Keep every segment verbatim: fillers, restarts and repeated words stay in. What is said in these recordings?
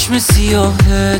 چشم سیاهت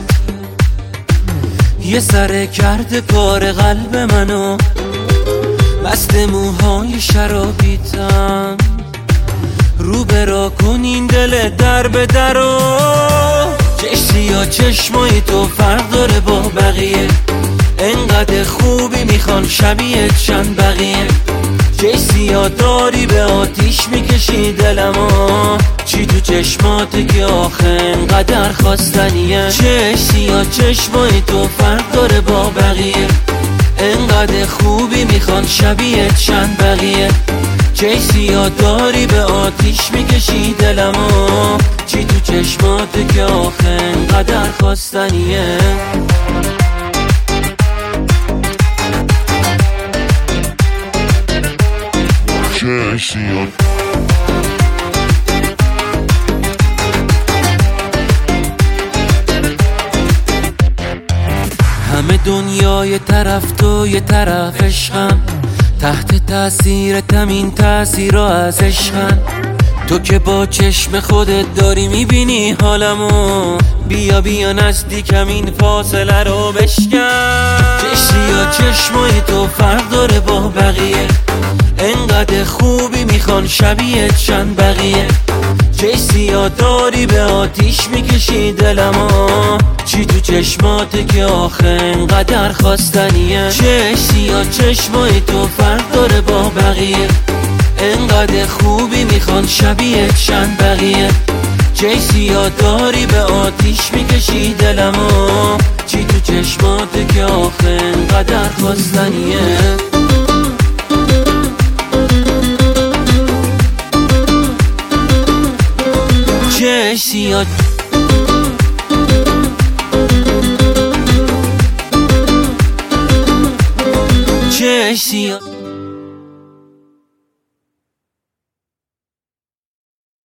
یه سره کرده کار قلب منو، مست موهای شرابیتم رو برا کن این دل در به درو. چشم یا چشمای تو فرق داره با بقیه، انقدر خوبی میخوان شبیه چند بقیه. چشم یا داری به آتیش میکشی دلمو، چی تو چشماته که آخه انقدر خواستنیه. چشم یا چشمای تو فرق داره با بقیه، انقدر خوبی میخوان شبیه چند بقیه. چشم یا داری به آتیش میکشی دلمو، چی تو چشماته که آخه انقدر خواستنیه. همه دنیا یه طرف تو یه طرف عشقم، تحت تاثیرتم این تاثیرها از عشقم. تو که با چشم خودت داری میبینی حالمو، بیا بیا نزدیکم این فاصله رو بشکن. چشم یا چشمای تو فرق داره با بقیه، انقدر خوبی میخوان شبیه چند بقیه. چشم یا داری به آتیش میکشی دلمو، چی تو چشماته که آخه انقدر خواستنیه. چشم یا چشمای تو فرق داره با بقیه، انقدر خوبی میخوان شبیه چند بقیه. چشم یا داری به آتیش میکشی دلمو، چی تو چشماته که آخه انقدر خواستنیه. چشم یا چشم یا